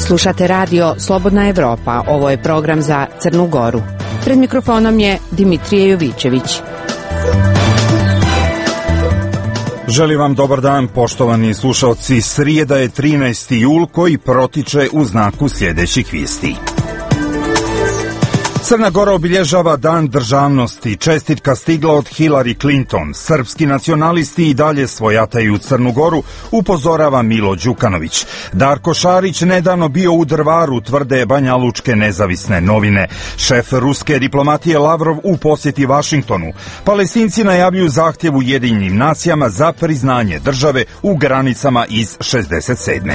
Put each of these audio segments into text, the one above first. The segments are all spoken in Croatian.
Slušate radio Slobodna Evropa, ovo je program za Crnu Goru. Pred mikrofonom je Dimitrije Jovićević. Želim vam dobar dan, poštovani slušalci. Srijeda je 13. jul koji protiče u znaku sljedećih vijesti. Crna Gora obilježava Dan državnosti. Čestitka stigla od Hillary Clinton. Srpski nacionalisti i dalje svojataju Crnu Goru, upozorava Milo Đukanović. Darko Šarić nedavno bio u Drvaru, tvrde banjalučke nezavisne novine. Šef ruske diplomatije Lavrov u posjeti Vašingtonu. Palestinci najavljuju zahtjev Ujedinjenim nacijama za priznanje države u granicama iz 67.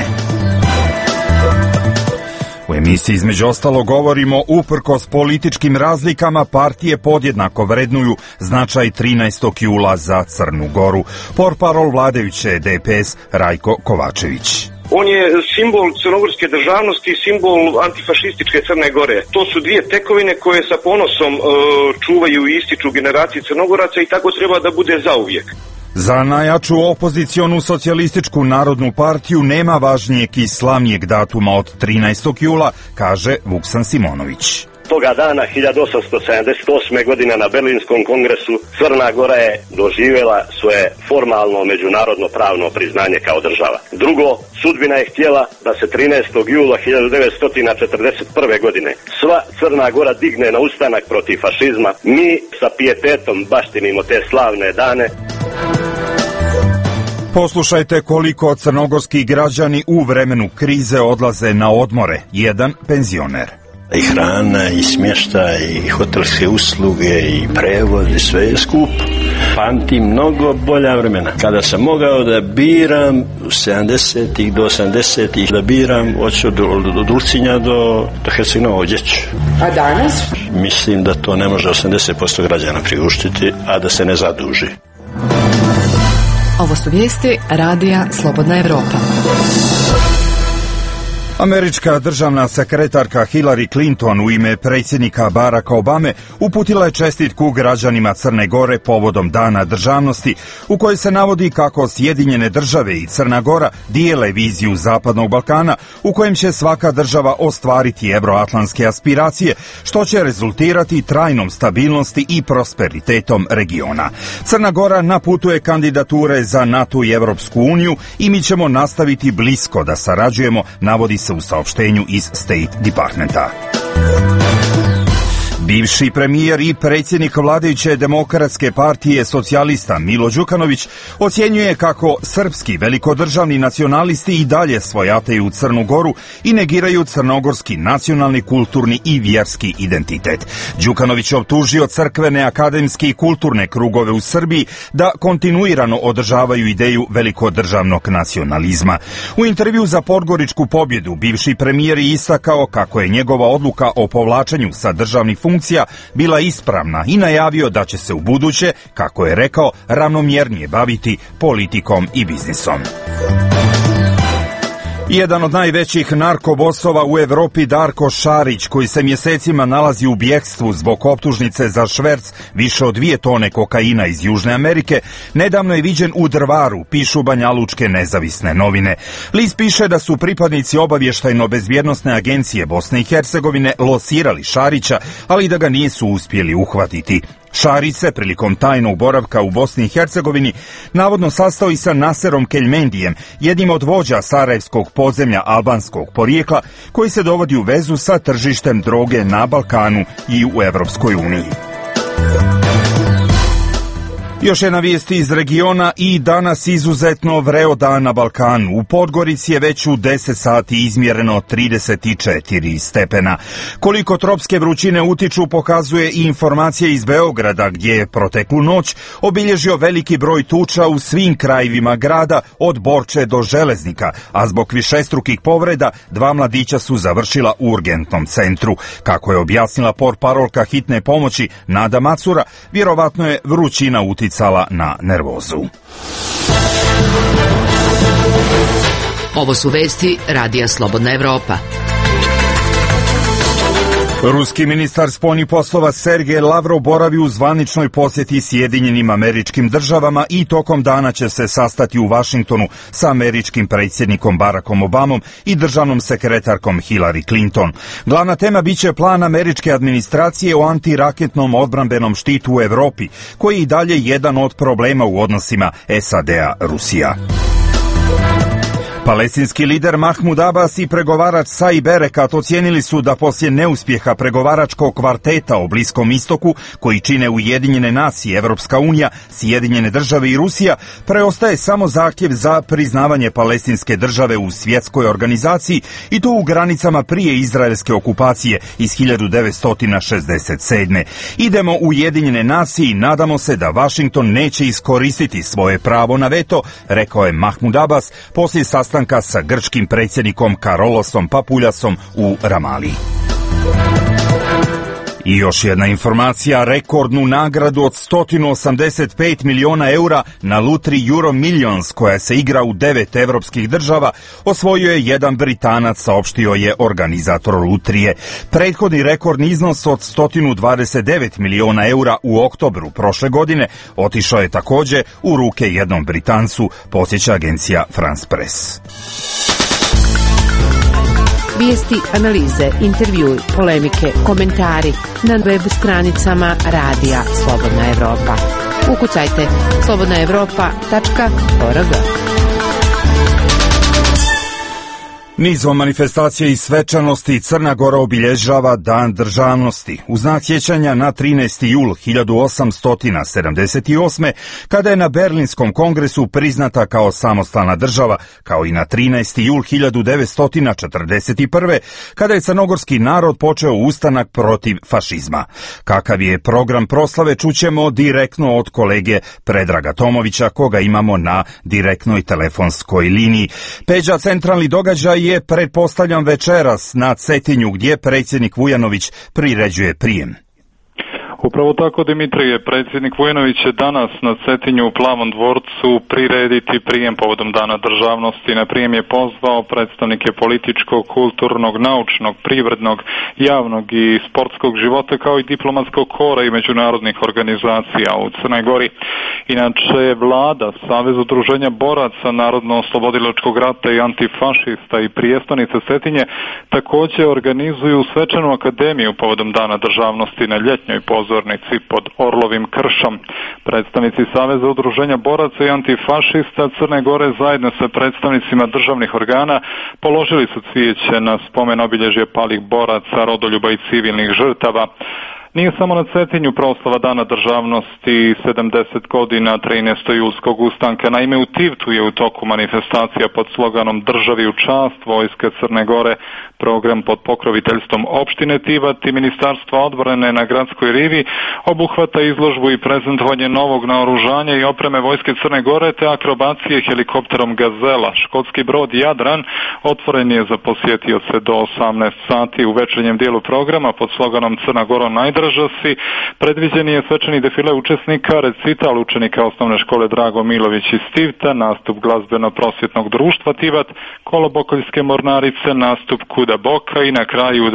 U emisiji između ostalo govorimo uprkos političkim razlikama partije podjednako vrednuju značaj 13. jula za Crnu Goru. Portparol vladajuće DPS Rajko Kovačević. On je simbol crnogorske državnosti i simbol antifašističke Crne Gore. To su dvije tekovine koje sa ponosom čuvaju i ističu generaciji Crnogoraca i tako treba da bude zauvijek. Za najjaču opozicionu socijalističku narodnu partiju nema važnijeg i slavnijeg datuma od 13. jula, kaže Vuksan Simonović. Toga dana 1878. godine na Berlinskom kongresu Crna Gora je doživjela svoje formalno međunarodno pravno priznanje kao država. Drugo, sudbina je htjela da se 13. jula 1941. godine sva Crna Gora digne na ustanak protiv fašizma. Mi sa pijetetom baštinimo te slavne dane. Poslušajte koliko crnogorski građani u vremenu krize odlaze na odmore. Jedan penzioner. I hrana, i smještaj, i hotelske usluge, i prevoz, i sve je skup. Pamtim mnogo bolja vremena. Kada sam mogao da biram 70-ih do 80-ih, da biram od Ulcinja do Herceg-Novog Odjeću. A danas? Mislim da to ne može 80% građana priuštiti, a da se ne zaduži. Ovo su vijesti radija Slobodna Evropa. Američka državna sekretarka Hillary Clinton u ime predsjednika Baracka Obame uputila je čestitku građanima Crne Gore povodom Dana državnosti, u kojoj se navodi kako Sjedinjene države i Crna Gora dijele viziju Zapadnog Balkana, u kojem će svaka država ostvariti euroatlantske aspiracije, što će rezultirati trajnom stabilnosti i prosperitetom regiona. Crna Gora na putu je kandidature za NATO i Europsku uniju i mi ćemo nastaviti blisko da sarađujemo, navodi se u saopštenju iz State Departmenta. Bivši premijer i predsjednik vladajuće demokratske partije socijalista Milo Đukanović ocjenjuje kako srpski velikodržavni nacionalisti i dalje svojataju Crnu Goru i negiraju crnogorski nacionalni, kulturni i vjerski identitet. Đukanović je optužio crkvene, akademske i kulturne krugove u Srbiji da kontinuirano održavaju ideju velikodržavnog nacionalizma. U intervju za Podgoričku pobjedu bivši premijer je istakao kako je njegova odluka o povlačenju sa državnih funkcija bila ispravna i najavio da će se u buduće, kako je rekao, ravnomjernije baviti politikom i biznisom. Jedan od najvećih narkobosova u Evropi, Darko Šarić, koji se mjesecima nalazi u bjegstvu zbog optužnice za šverc više od 2 tone kokaina iz Južne Amerike, nedavno je viđen u Drvaru, pišu banjalučke nezavisne novine. List piše da su pripadnici obavještajno-bezbjednosne agencije Bosne i Hercegovine locirali Šarića, ali da ga nisu uspjeli uhvatiti. Šarić se prilikom tajnog boravka u Bosni i Hercegovini navodno sastao i sa Naserom Keljmendijem, jednim od vođa sarajevskog podzemlja albanskog porijekla, koji se dovodi u vezu sa tržištem droge na Balkanu i u Evropskoj uniji. Još jedna vijest iz regiona i danas izuzetno vreo dan na Balkanu. U Podgorici je već u 10 sati izmjereno 34 stepena. Koliko tropske vrućine utiču pokazuje i informacija iz Beograda, gdje je proteklu noć obilježio veliki broj tuča u svim krajevima grada od Borče do Železnika, a zbog višestrukih povreda 2 mladića su završila u urgentnom centru. Kako je objasnila portparolka hitne pomoći Nada Macura, vjerovatno je vrućina uticala na nervozu. Ovo su vesti radija Slobodna Evropa. Ruski ministar spoljnih poslova Sergej Lavrov boravi u zvaničnoj posjeti Sjedinjenim Američkim Državama i tokom dana će se sastati u Vašingtonu sa američkim predsjednikom Barackom Obamom i državnom sekretarkom Hillary Clinton. Glavna tema biće plan američke administracije o antiraketnom odbrambenom štitu u Evropi, koji je i dalje jedan od problema u odnosima SAD-a-Rusija. Palestinski lider Mahmud Abbas i pregovarač Saib Erekat ocijenili su da poslije neuspjeha pregovaračkog kvarteta o Bliskom istoku, koji čine Ujedinjene nacije, Evropska unija, Sjedinjene države i Rusija, preostaje samo zahtjev za priznavanje palestinske države u svjetskoj organizaciji i to u granicama prije izraelske okupacije iz 1967. Idemo u Ujedinjene nacije i nadamo se da Washington neće iskoristiti svoje pravo na veto, rekao je Mahmud Abbas poslije sastanka sa grčkim predsjednikom Karolosom Papuljasom u Ramaliji. I još jedna informacija, rekordnu nagradu od 185 miliona eura na lutri Euro Millions, koja se igra u 9 evropskih država, osvojio je jedan Britanac, saopštio je organizator lutrije. Prethodni rekordni iznos od 129 miliona eura u oktobru prošle godine otišao je također u ruke jednom Britancu, podsjeća agencija France Press. Vijesti, analize, intervjui, polemike, komentari na web stranicama Radija Slobodna Evropa. Ukucajte slobodnaevropa.org. Nizom manifestacija i svečanosti Crna Gora obilježava Dan državnosti. U znak sjećanja na 13. jul 1878. kada je na Berlinskom kongresu priznata kao samostalna država, kao i na 13. jul 1941. kada je crnogorski narod počeo ustanak protiv fašizma. Kakav je program proslave čućemo direktno od kolege Predraga Tomovića, koga imamo na direktnoj telefonskoj liniji. Peđa, centralni događaj je, pretpostavljam, večeras na Cetinju, gdje predsjednik Vujanović priređuje prijem. Upravo tako, Dimitrije, predsjednik Vujanović će danas na Cetinju u Plavom dvorcu prirediti prijem povodom Dana državnosti. Na prijem je pozvao predstavnike političkog, kulturnog, naučnog, privrednog, javnog i sportskog života, kao i diplomatskog kora i međunarodnih organizacija u Crnoj Gori. Inače, vlada, Savez udruženja boraca Narodno-oslobodilačkog rata i antifašista i prijestolnice Cetinje također organizuju svečanu akademiju povodom Dana državnosti na ljetnjoj pozornici pod Orlovim kršom. Predstavnici Saveza udruženja boraca i antifašista Crne Gore zajedno sa predstavnicima državnih organa položili su cvijeće na spomen obilježje palih boraca, rodoljuba i civilnih žrtava. Nije samo na Cetinju proslava Dana državnosti 70 godina 13. julskog ustanka. Naime, u Tivtu je u toku manifestacija pod sloganom Državi u čast Vojske Crne Gore. Program pod pokroviteljstvom opštine Tivat i Ministarstva odbrane na Gradskoj rivi obuhvata izložbu i prezentovanje novog naoružanja i opreme Vojske Crne Gore te akrobacije helikopterom Gazela. Škotski brod Jadran otvoren je za posjetioce do 18 sati. U večernjem dijelu programa pod sloganom Crna Gora najdrža si predviđen je svečani defile učesnika, recital učenika osnovne škole Drago Milović iz Tivta, nastup glazbeno-prosvjetnog društva Tivat, kolobokoljske mornarice, nastup Kuda Boka i na kraju u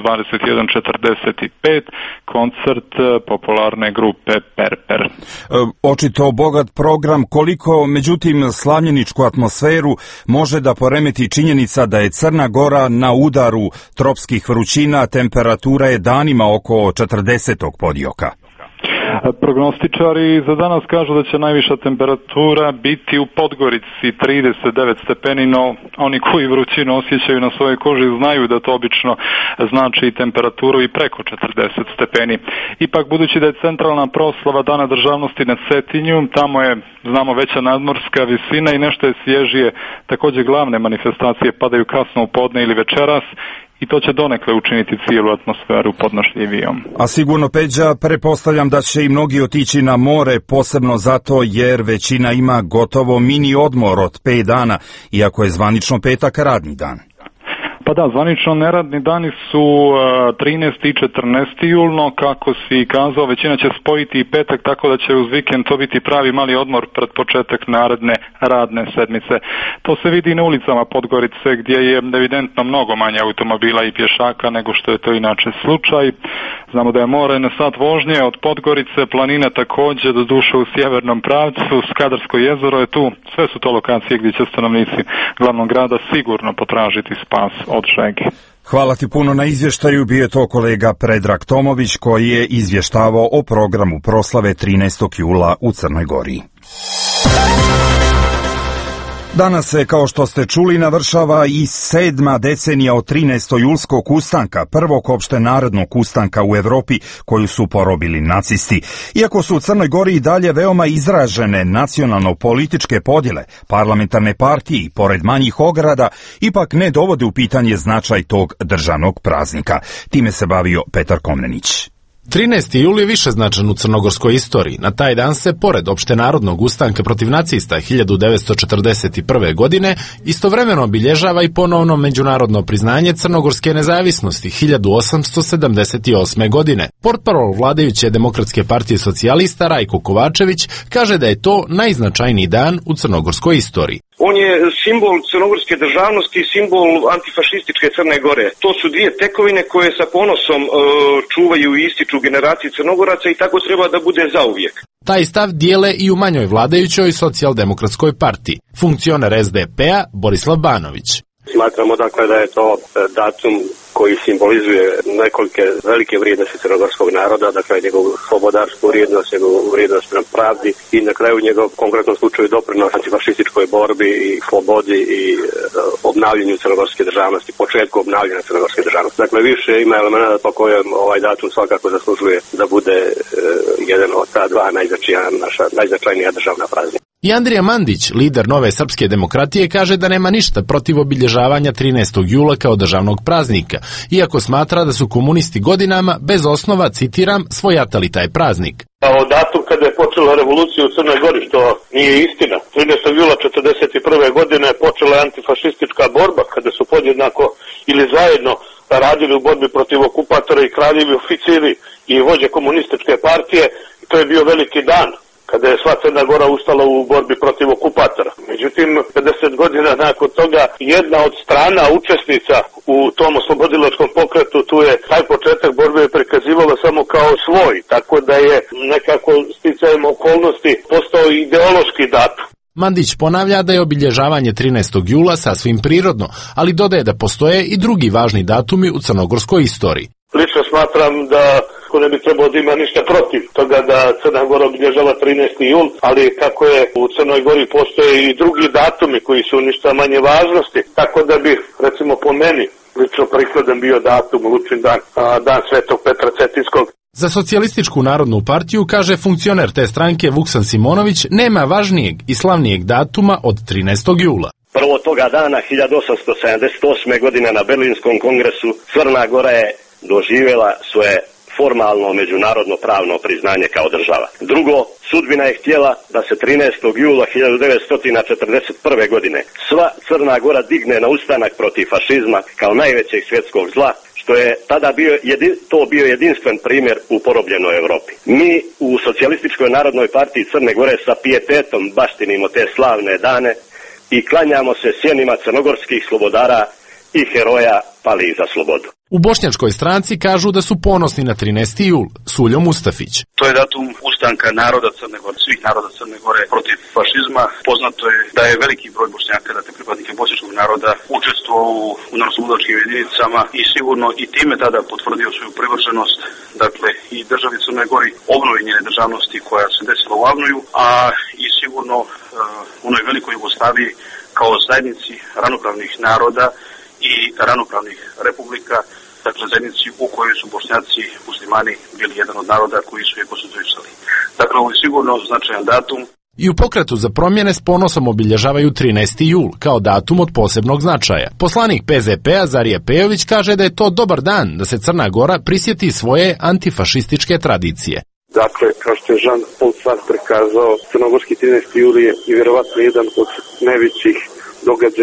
21:45 koncert popularne grupe Perper. Očito bogat program, koliko međutim slavljeničku atmosferu može da poremeti činjenica da je Crna Gora na udaru tropskih vrućina, temperatura je danima oko 40 podioka. Prognostičari za danas kažu da će najviša temperatura biti u Podgorici 39 stepeni, no oni koji vrućinu osjećaju na svojoj koži znaju da to obično znači i temperaturu i preko 40 stepeni. Ipak, budući da je centralna proslava Dana državnosti na Cetinju, tamo je, znamo, veća nadmorska visina i nešto je svježije. Također glavne manifestacije padaju kasno u podne ili večeras, i to će donekle učiniti cijelu atmosferu podnošljivijom. A sigurno, Peđa, pretpostavljam da će i mnogi otići na more, posebno zato jer većina ima gotovo mini odmor od 5 dana, iako je zvanično petak radni dan. Pa da, zvanično neradni dani su 13. i 14. jul, no kako si kazao, većina će spojiti i petak, tako da će uz vikend to biti pravi mali odmor pred početak naredne radne sedmice. To se vidi na ulicama Podgorice, gdje je evidentno mnogo manje automobila i pješaka nego što je to inače slučaj. Znamo da je more na sat vožnje od Podgorice, planina također, do duše u sjevernom pravcu, Skadarsko jezero je tu. Sve su to lokacije gdje će stanovnici glavnog grada sigurno potražiti spas od šege. Hvala ti puno na izvještaju, bio je to kolega Predrag Tomović koji je izvještavao o programu proslave 13. jula u Crnoj Gori. Danas se, kao što ste čuli, navršava i 7. decenija od 13. julskog ustanka, prvog opštenarodnog ustanka u Evropi koju su porobili nacisti. Iako su u Crnoj Gori i dalje veoma izražene nacionalno-političke podjele, parlamentarne partije i pored manjih ograda ipak ne dovode u pitanje značaj tog državnog praznika. Time se bavio Petar Komnenić. 13. jul je višeznačan u crnogorskoj istoriji. Na taj dan se, pored opštenarodnog ustanka protiv nacista 1941. godine, istovremeno obilježava i ponovno međunarodno priznanje crnogorske nezavisnosti 1878. godine. Portparol vladajuće Demokratske partije socijalista Rajko Kovačević kaže da je to najznačajniji dan u crnogorskoj istoriji. On je simbol crnogorske državnosti i simbol antifašističke Crne Gore. To su dvije tekovine koje sa ponosom čuvaju i ističu generaciji Crnogoraca i tako treba da bude zauvijek. Taj stav dijele i u manjoj vladajućoj socijaldemokratskoj partiji. Funkcioner SDP-a Borislav Banović. Smatramo dakle da je to datum koji simbolizuje nekolike velike vrijednosti crnogorskog naroda, dakle njegovu slobodarsku vrijednost, njegovu vrijednost prema pravdi i na kraju njegov konkretnom slučaju doprinos antifašističkoj borbi i slobodi i obnavljanju crnogorske državnosti, početku obnavljanja crnogorske državnosti. Dakle, više ima elementa po kojem ovaj datum svakako zaslužuje da bude jedan od ta dva najznačajnija državna praznika. I Andrija Mandić, lider Nove srpske demokratije, kaže da nema ništa protiv obilježavanja 13. jula kao državnog praznika, iako smatra da su komunisti godinama, bez osnova, citiram, svojatali taj praznik. O datum kada je počela revolucija u Crnoj Gori, što nije istina. 13. jula 1941. godine je počela antifašistička borba, kada su podjednako ili zajedno radili u borbi protiv okupatora i kraljevi oficiri i vođe komunističke partije. To je bio veliki dan kada je sva Crna Gora ustala u borbi protiv okupatora. Međutim, 50 godina nakon toga, jedna od strana učesnica u tom oslobodilačkom pokretu, tu je taj početak borbe prikazivala samo kao svoj, tako da je nekako sticajem okolnosti postao ideološki datum. Mandić ponavlja da je obilježavanje 13. jula sasvim prirodno, ali dodaje da postoje i drugi važni datumi u crnogorskoj istoriji. Lično smatram da ko ne bi trebalo da ima ništa protiv toga da Crna Gora obilježava 13. jul, ali kako je u Crnoj Gori postoje i drugi datumi koji su ništa manje važnosti, tako da bi, recimo po meni, lično prikladan bio datum Lučin dan, dan Svetog Petra Cetinskog. Za Socijalističku narodnu partiju, kaže funkcioner te stranke Vuksan Simonović, nema važnijeg i slavnijeg datuma od 13. jula. Prvo toga dana 1878. godine na Berlinskom kongresu Crna Gora je doživjela svoje formalno međunarodno pravno priznanje kao država. Drugo, sudbina je htjela da se 13. jula 1941. godine sva Crna Gora digne na ustanak protiv fašizma kao najvećeg svjetskog zla, što je tada bio jedinstven primjer u porobljenoj Europi. Mi u Socijalističkoj narodnoj partiji Crne Gore sa pijetetom baštinimo te slavne dane i klanjamo se sjenima crnogorskih slobodara i heroja pali za slobodu. U bošnjačkoj stranci kažu da su ponosni na 13. jul. Suljo Mustafić. To je datum ustanka naroda Crne Gore, svih naroda Crne Gore protiv fašizma. Poznato je da je veliki broj Bošnjaka, dakle pripadnike bošnjačkog naroda, učestvovao u narodnooslobodilačkim jedinicama i sigurno i time tada potvrdio svoju privrženost, dakle i državi Crne Gori, obnovi njene državnosti koja se desila u Avnoju, a i sigurno onoj velikoj Jugoslaviji kao zajednici ravnopravnih naroda i ravnopravnih republika, dakle zajednici u kojoj su Bošnjaci muslimani bili jedan od naroda koji su je konstituisali. Dakle, ovo je sigurno značajan datum. I u pokretu za promjene s ponosom obilježavaju 13. jul kao datum od posebnog značaja. Poslanik PZP-a Zarija Pejović kaže da je to dobar dan da se Crna Gora prisjeti svoje antifašističke tradicije. Dakle, kao što je Jean-Paul Sartre kazao, crnogorski 13. jul je i vjerovatno jedan od najvećih događaja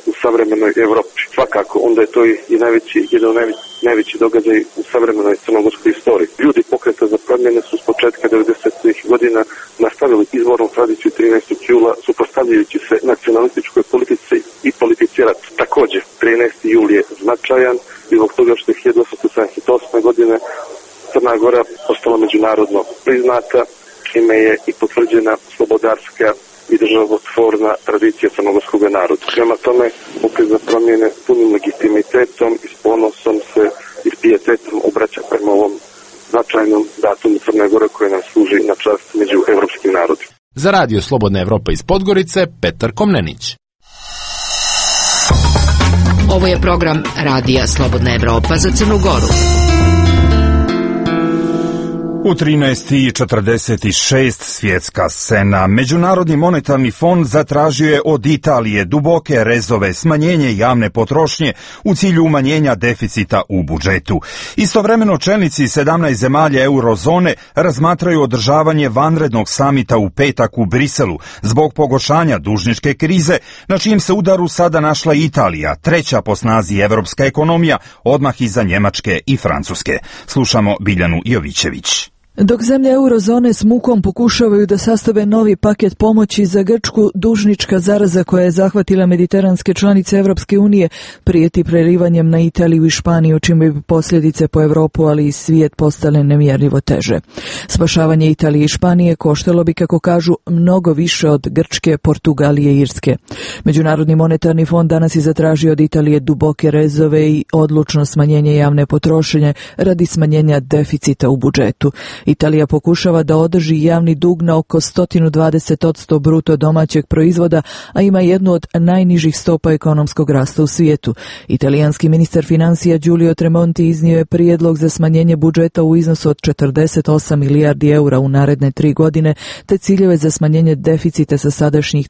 u savremenoj Evropi. Svakako, onda je to i jedan od najveći događaj u savremenoj crnogorskoj istoriji. Ljudi Pokreta za promjene su s početka 90-ih godina nastavili izvornu tradiciju 13. jula, suprotstavljajući se nacionalističkoj politici i politici rata. Također, 13. jul je značajan i zbog toga što je 1878. godine Crna Gora postala međunarodno priznata, čime je i potvrđena slobodarska i državotvorna tradicija crnogorskog naroda. Prema tome, Pokret za promjene punim legitimitetom i s ponosom se i s pijetetom obraća prema ovom značajnom datumu Crne Gore koje nam služi na čast među evropskim narodima. Za Radio Slobodna Evropa iz Podgorice, Petar Komnenić. Ovo je program Radija Slobodna Evropa za Crnu Goru. U 13:46 svjetska scena. Međunarodni monetarni fond zatražio je od Italije duboke rezove, smanjenje javne potrošnje u cilju umanjenja deficita u budžetu. Istovremeno čelnici 17 zemalja eurozone razmatraju održavanje vanrednog samita u petak u Briselu zbog pogoršanja dužničke krize, na čijem se udaru sada našla Italija, treća po snazi evropska ekonomija, odmah iza Njemačke i Francuske. Slušamo Biljanu Jovićević. Dok zemlje eurozone s mukom pokušavaju da sastave novi paket pomoći za Grčku, dužnička zaraza koja je zahvatila mediteranske članice Evropske unije prijeti prelivanjem na Italiju i Španiju, čime bi posljedice po Evropu, ali i svijet postale nemjerljivo teže. Spašavanje Italije i Španije koštalo bi, kako kažu, mnogo više od Grčke, Portugalije i Irske. Međunarodni monetarni fond danas je zatražio od Italije duboke rezove i odlučno smanjenje javne potrošnje radi smanjenja deficita u budžetu. Italija pokušava da održi javni dug na oko 120% bruto domaćeg proizvoda, a ima jednu od najnižih stopa ekonomskog rasta u svijetu. Italijanski ministar financija Giulio Tremonti iznio je prijedlog za smanjenje budžeta u iznosu od 48 milijardi eura u naredne 3 godine, te ciljeve za smanjenje deficita sa sadašnjih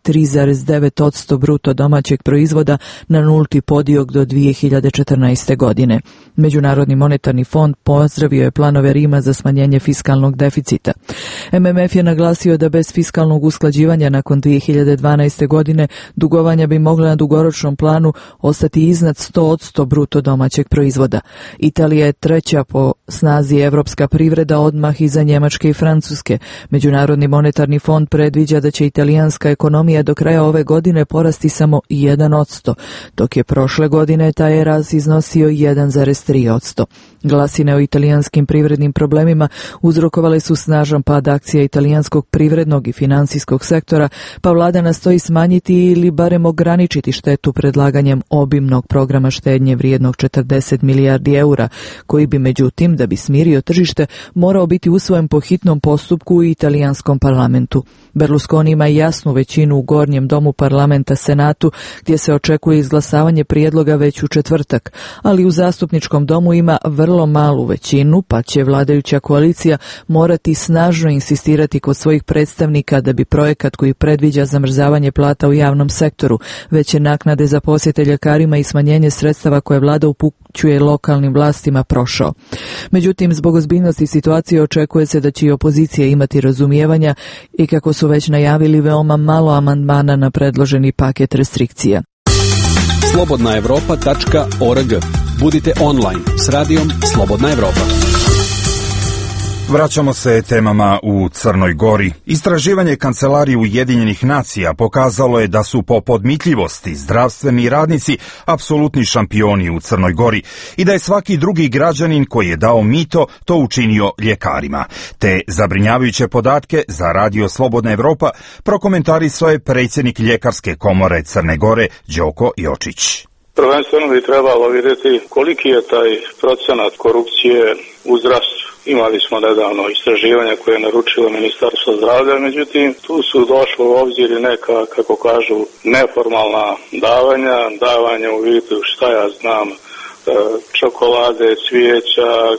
3,9% bruto domaćeg proizvoda na nulti podio do 2014. godine. Međunarodni monetarni fond pozdravio je planove Rima za smanjenje fiskalnog deficita. MMF je naglasio da bez fiskalnog usklađivanja nakon 2012. godine dugovanja bi mogla na dugoročnom planu ostati iznad 100% bruto domaćeg proizvoda. Italija je treća po snazi evropska privreda, odmah iza Njemačke i Francuske. Međunarodni monetarni fond predviđa da će italijanska ekonomija do kraja ove godine porasti samo 1%, dok je prošle godine taj rast iznosio 1,3%. Glasine o italijanskim privrednim problemima uzrokovale su snažan pad akcija italijanskog privrednog i financijskog sektora, pa vlada nastoji smanjiti ili barem ograničiti štetu predlaganjem obimnog programa štednje vrijednog 40 milijardi eura, koji bi međutim, da bi smirio tržište, morao biti usvojen po hitnom postupku u italijanskom parlamentu. Berlusconi ima jasnu većinu u gornjem domu parlamenta Senatu, gdje se očekuje izglasavanje prijedloga već u četvrtak, ali u zastupničkom domu ima vrlo malu većinu, pa će vladajuća koalicija morati snažno insistirati kod svojih predstavnika da bi projekat koji predviđa zamrzavanje plata u javnom sektoru, veće naknade za posjete ljekarima i smanjenje sredstava koje vlada upućuje lokalnim vlastima prošao. Međutim, zbog ozbiljnosti situacije očekuje se da će i opozicija imati razumijevanja i, kako su već najavili, veoma malo amandmana na predloženi paket restrikcija. slobodnaevropa.org. Budite online s radijom Slobodna Evropa. Vraćamo se temama u Crnoj Gori. Istraživanje Kancelarije Ujedinjenih nacija pokazalo je da su po podmitljivosti zdravstveni radnici apsolutni šampioni u Crnoj Gori i da je svaki drugi građanin koji je dao mito to učinio ljekarima. Te zabrinjavajuće podatke za Radio Slobodna Evropa prokomentarisao je predsjednik Ljekarske komore Crne Gore Đoko Jočić. Prvenstveno bi trebalo vidjeti koliki je taj procenat korupcije u zdravstvu. Imali smo nedavno istraživanja koje je naručilo Ministarstvo zdravlja, međutim tu su došlo u obzir i neka, kako kažu, neformalna davanja u vidu, šta ja znam, čokolade, cvijeća,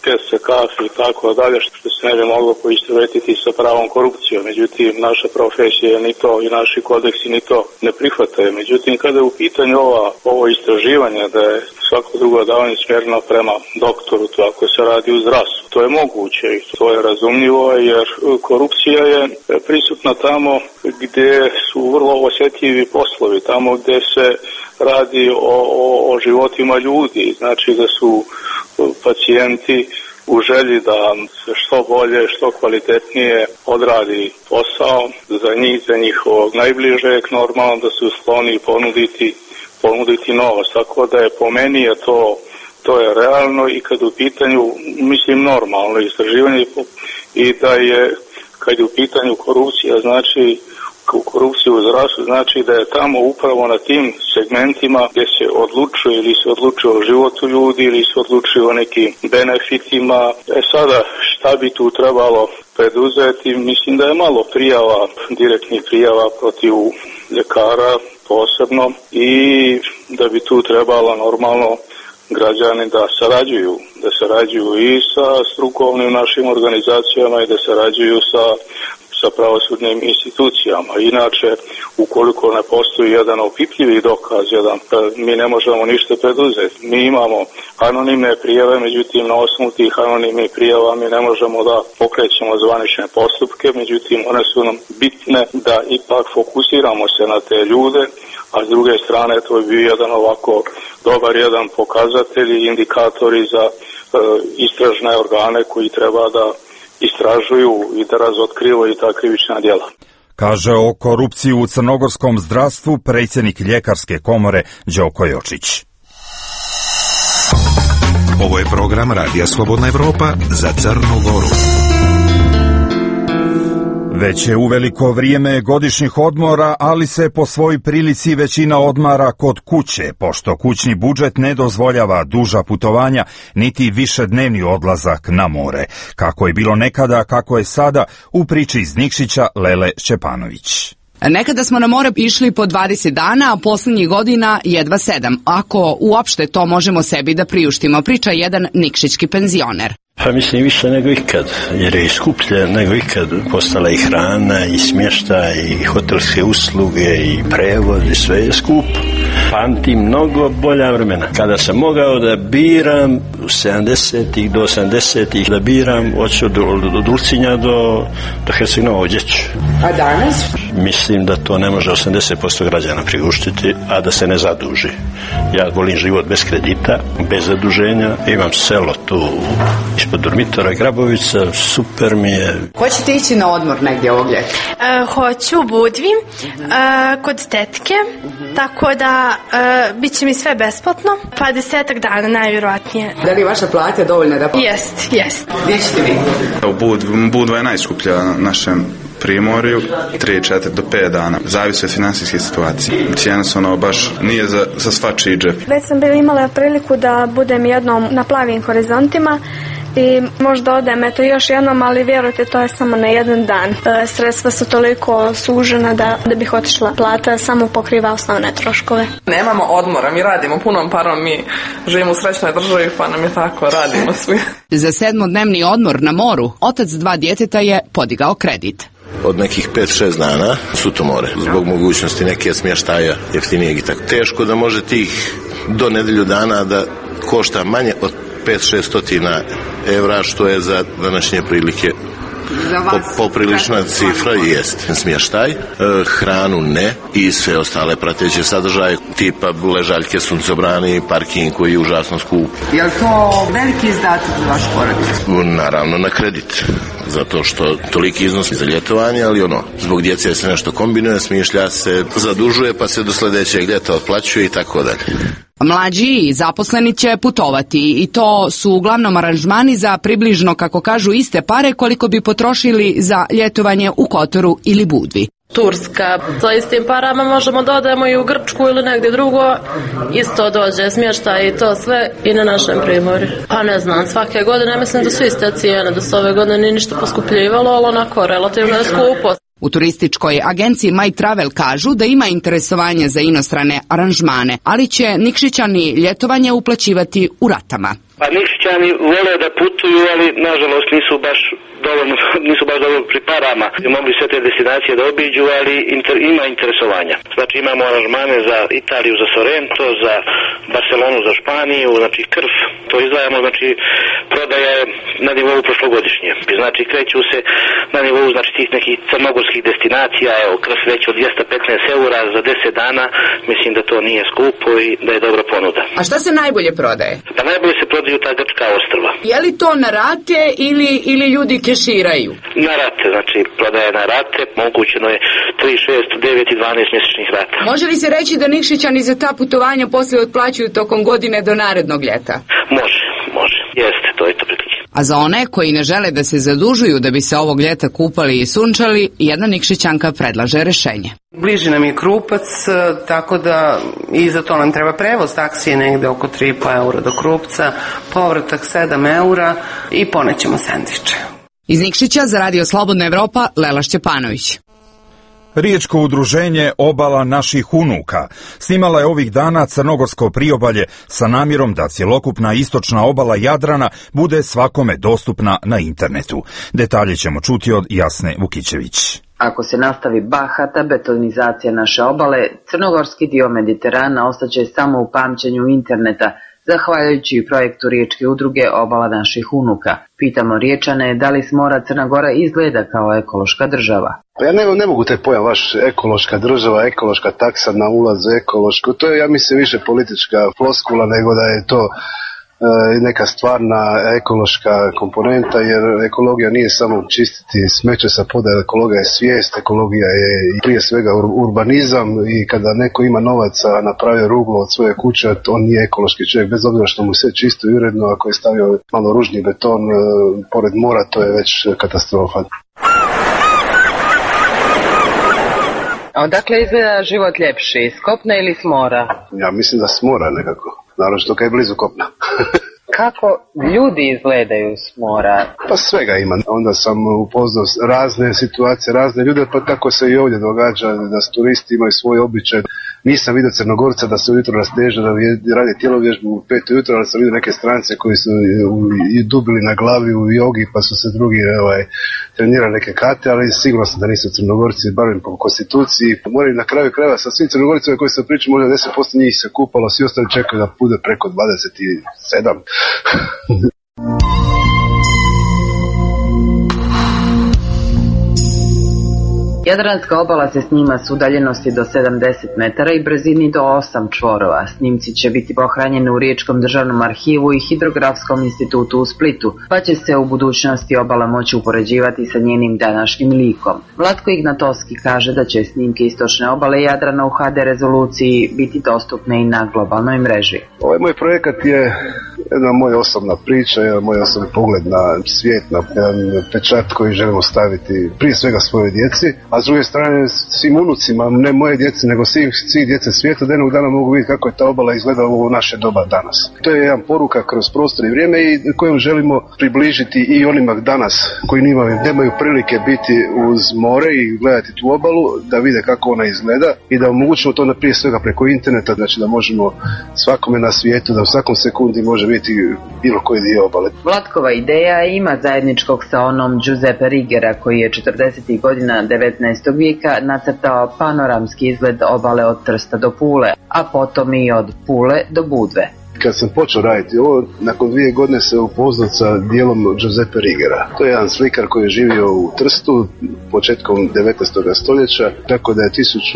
kese kafe i tako dalje, što se ne bi moglo poistovjetiti sa pravom korupcijom. Međutim, naša profesija ni to i naši kodeksi ni to ne prihvataju. Međutim, kada je u pitanju ovo istraživanje da je svako drugo davanje smjerno prema doktoru, to ako se radi u zdravstvu, to je moguće i to je razumljivo, jer korupcija je prisutna tamo gdje su vrlo osjetljivi poslovi, tamo gdje se radi o životima ljudi, znači da su pacijenti u želji da se što bolje, što kvalitetnije odradi posao za njihovog najbližeg, normalno da su skloni ponuditi novac. Tako da je po meni je to je realno i kad u pitanju, mislim, normalno istraživanje i da je, kad je u pitanju korupcija, znači korupcija u zdravstvu, znači da je tamo upravo na tim segmentima gdje se odlučuje ili se odlučuje o životu ljudi ili se odlučuje o nekim benefitima. Sada šta bi tu trebalo preduzeti? Mislim da je malo prijava, direktnih prijava protiv ljekara posebno i da bi tu trebalo normalno građani da sarađuju i sa strukovnim našim organizacijama i da sarađuju sa pravosudnim institucijama. Inače, ukoliko ne postoji jedan opipljivi dokaz, mi ne možemo ništa preduzeti. Mi imamo anonimne prijave, međutim na osnovu tih anonimnih prijava mi ne možemo da pokrećemo zvanične postupke, međutim one su nam bitne da ipak fokusiramo se na te ljude, a s druge strane to bi bio jedan ovako dobar jedan pokazatelj i indikatori za istražne organe koji treba da istražuju i da razotkrivaju ta krivična djela. Kaže o korupciji u crnogorskom zdravstvu predsjednik Ljekarske komore Đoko Jočić. Ovo je program Radija Slobodna Evropa za Crnu Goru. Već je uveliko vrijeme godišnjih odmora, ali se po svoj prilici većina odmara kod kuće, pošto kućni budžet ne dozvoljava duža putovanja, niti višednevni odlazak na more. Kako je bilo nekada, kako je sada, u priči iz Nikšića Lele Šćepanović. Nekada smo na more išli po 20 dana, a posljednjih godina jedva 7. Ako uopšte to možemo sebi da priuštimo, priča jedan nikšićki penzioner. Pa mislim više nego ikad, jer je i skuplje nego ikad postala i hrana, i smještaj, i hotelske usluge, i prevoz, i sve je skupo. Pamtim mnogo bolja vremena. Kada sam mogao da biram 70-ih do 80-ih, da biram od Ulcinja do Herceg-Novog gdje ću. A danas? Mislim da to ne može 80% građana priuštiti, a da se ne zaduži. Ja volim život bez kredita, bez zaduženja, imam selo tu ispod Durmitora i Grabovica, super mi je. Hoćete ići na odmor negdje ovog ljeta? Hoću u Budvi, kod tetke, tako da bit će mi sve besplatno, pa 10 dana najvjerojatnije. Da li je vaša plata dovoljna da... Jest. Gdje ćete vi? Budva je najskuplja na našem primorju, 3, 4 do 5 dana. Zavisi od finansijske situacije. Cijena su baš nije za svačiji džep. Već sam bila imala priliku da budem jednom na Plavim horizontima i možda odem još jednom, ali vjerujte, to je samo na jedan dan. Sredstva su toliko sužena da bih otišla. Plata samo pokriva osnovne troškove. Nemamo odmora, mi radimo punom parom, mi živimo u srećnoj državi, pa nam je tako, radimo svi. Za 7-dnevni odmor na moru, otac 2 djeteta je podigao kredit. Od nekih 5-6 dana su to more, zbog mogućnosti neke smještaja jeftinijeg i tako. Teško da može tih do nedelju dana da košta manje od 500-600 evra, što je za današnje prilike poprilična cifra. Jest smještaj, hranu ne i sve ostale prateće sadržaje tipa ležaljke, suncobrani, parking koji je užasno skup. Je li to veliki izdatak za vašu porodicu? Naravno na kredit, zato što toliki iznos za ljetovanje, ali zbog djece se nešto kombinuje, smišlja se, zadužuje pa se do sljedećeg ljeta otplaćuje i tako dalje. Mlađi i zaposleni će putovati i to su uglavnom aranžmani za približno, kako kažu, iste pare koliko bi potrošili za ljetovanje u Kotoru ili Budvi. Turska, sa istim parama možemo da odemo i u Grčku ili negdje drugo, isto dođe smještaj i to sve i na našem primorju. Pa ne znam, svake godine mislim da su iste cijene, da se ove godine nije ništa poskupljivalo, ali onako relativno je skupo. U turističkoj agenciji My Travel kažu da ima interesovanje za inostrane aranžmane, ali će Nikšićani ljetovanje uplaćivati u ratama. Pa Nikšićani vole da putuju, ali nažalost nisu baš dovoljno pri parama. Mogli sve te destinacije da obiđu, ali ima interesovanja. Znači imamo aranžmane za Italiju, za Sorrento, za Barcelonu, za Španiju, znači Krf. To izdvajamo, znači prodaja je na nivou prošlogodišnje. Znači kreću se na nivou znači tih nekih crnogorskih destinacija, evo Krf već od 215 eura za 10 dana, mislim da to nije skupo i da je dobra ponuda. A šta se najbolje prodaje? Pa najbolje se prodaju ta grčka ostrva. Je li to na rate ili ljudi keširaju? Na rate, znači prodaje na rate, mogućeno je 3, 6, 9 i 12 mjesečnih rata. Može li se reći da Nikšićani za ta putovanja poslije otplaćuju tokom godine do narednog ljeta? Može, jeste, to je to priključenje. A za one koji ne žele da se zadužuju da bi se ovog ljeta kupali i sunčali, jedna Nikšićanka predlaže rešenje. Bliži nam je Krupac, tako da i za to nam treba prevoz, taksije negde oko 3,5 eura do Krupca, povratak 7 eura i ponećemo sendviče. Iz Nikšića za Radio Slobodna Evropa, Lela Šćepanović. Riječko udruženje Obala naših unuka snimala je ovih dana crnogorsko priobalje sa namjerom da cjelokupna istočna obala Jadrana bude svakome dostupna na internetu. Detalje ćemo čuti od Jasne Vukićević. Ako se nastavi bahata betonizacija naše obale, crnogorski dio Mediterana ostaće samo u pamćenju interneta, zahvaljujući projektu Riječke udruge Obala naših unuka. Pitamo Riječane da li s mora Crna Gora izgleda kao ekološka država. Pa ja ne mogu taj pojam vaš ekološka država, ekološka taksa na ulazu ekološko. To je, ja mislim, više politička floskula nego da je to neka stvarna ekološka komponenta, jer ekologija nije samo čistiti smeće sa poda, ekologija je svijest, ekologija je prije svega urbanizam i kada neko ima novaca, napravio ruglo od svoje kuće, on nije ekološki čovjek, bez obzira što mu sve čisto i uredno, ako je stavio malo ružni beton pored mora, to je već katastrofa. A odakle izgleda život ljepši, s kopna ili s mora? Ja mislim da s mora nekako, naravno što kad je blizu kopna. Kako ljudi izgledaju s mora? Pa svega ima. Onda sam upoznao razne situacije, razne ljude, pa tako se i ovdje događa da turisti imaju svoj običaj. Nisam vidio Crnogorca da se ujutro rasteže, da radi tjelovježbu u 5 ujutro, ali sam vidio neke strance koji su dubili na glavi u jogi, pa su se drugi trenirali neke kate, ali sigurno sam da nisu Crnogorci, barem po konstituciji. Moraju na kraju krajeva sa svim Crnogorcima koji se pričaju, možda 10% njih se kupalo, svi ostali čekaju da bude preko 27. Jadranska obala se snima s udaljenosti do 70 metara i brzini do 8 čvorova. Snimci će biti pohranjeni u Riječkom državnom arhivu i Hidrografskom institutu u Splitu, pa će se u budućnosti obala moći upoređivati sa njenim današnjim likom. Vlatko Ignatovski kaže da će snimke istočne obale Jadrana u HD rezoluciji biti dostupne i na globalnoj mreži. Ovaj moj projekat je jedna moja osobna priča, jedan moj osobni pogled na svijet, na jedan pečat koji želimo staviti prije svega svojoj djeci, a s druge strane svim unucima, ne moje djece, nego svih djece svijeta, da jednog dana mogu vidjeti kako je ta obala izgledala u naše doba danas. To je jedan poruka kroz prostor i vrijeme i koju želimo približiti i onima danas koji nemaju prilike biti uz more i gledati tu obalu, da vide kako ona izgleda i da omogućimo to prije svega preko interneta, znači da možemo svakome na svijetu, da u svakom sekundi može biti bilo koji dio obale. Vlatkova ideja ima zajedničkog sa onom Giuseppe Rigera, koji je 40. godina 19. vijeka nacrtao panoramski izgled obale od Trsta do Pule, a potom i od Pule do Budve. Kad sam počeo raditi ovo, nakon 2 godine se upoznao sa dijelom Giuseppe Rigera. To je jedan slikar koji je živio u Trstu početkom 19. stoljeća, tako da je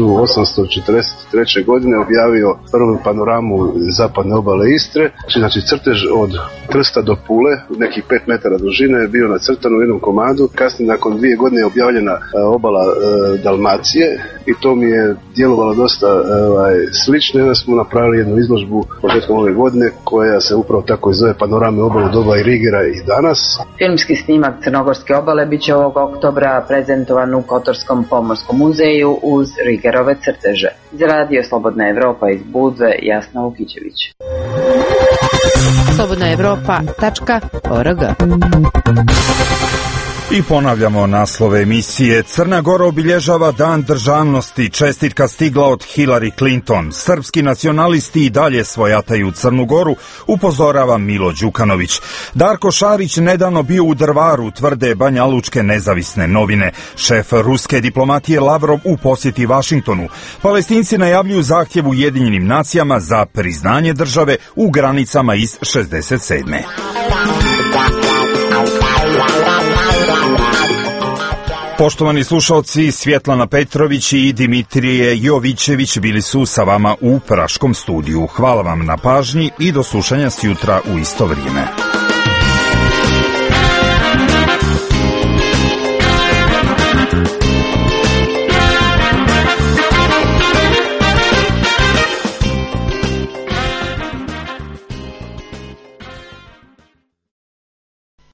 1843. godine objavio prvu panoramu zapadne obale Istre, znači crtež od Trsta do Pule, nekih 5 metara dužine, je bio nacrtan u jednom komadu. Kasnije, nakon 2 godine je objavljena obala Dalmacije i to mi je djelovalo dosta slično. Onda smo napravili jednu izložbu početkom ove godine koja se upravo tako i zove Panorame obale doba i Rigera i danas. Filmski snimak Crnogorske obale bit će ovog oktobra prezentovan u Kotorskom pomorskom muzeju uz Rigerove crteže. Za Radio Slobodna Evropa iz Budve, Jasna Vukićević. slobodnaevropa.org I ponavljamo naslove emisije. Crna Gora obilježava Dan državnosti. Čestitka stigla od Hillary Clinton. Srpski nacionalisti i dalje svojataju Crnu Goru, upozorava Milo Đukanović. Darko Šarić nedavno bio u Drvaru, tvrde banjalučke nezavisne novine. Šef ruske diplomatije Lavrov u posjeti Vašingtonu. Palestinci najavljuju zahtjev Ujedinjenim nacijama za priznanje države u granicama iz 67. Poštovani slušalci, Svjetlana Petrović i Dimitrije Jovićević bili su sa vama u Praškom studiju. Hvala vam na pažnji i do slušanja sjutra u isto vrijeme.